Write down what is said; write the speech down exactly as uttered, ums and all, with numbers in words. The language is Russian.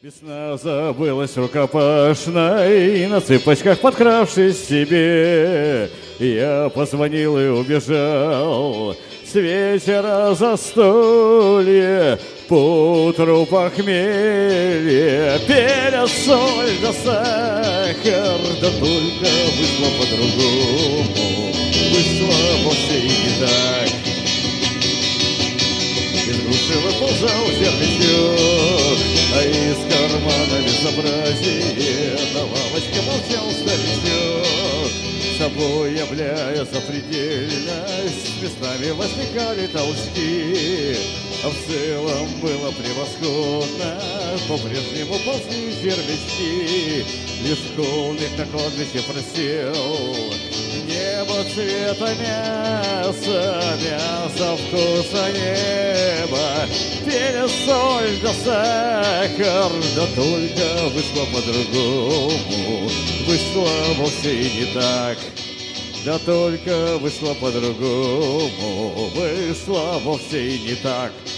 Весна забылась рукопашной, на цыпочках подкравшись к себе. Я позвонил и убежал с вечера застолье, поутру похмелье, перец, соль да сахар, да только вышло по-другому, вышло вовсе не так. Из груши выползал сердечок, а из кармана безобразие на лавочке молчал старичок. С собой являя запредельность, местами возникали толчки, а в целом было превосходно, по-прежнему ползли червячки. Лишь холмик на кладбище просел, небо цвета мяса, мясо вкуса неба, перец, соль да сахар, да только вышло по-другому, вышло вовсе и не так. Да только вышло по-другому, вышло вовсе и не так.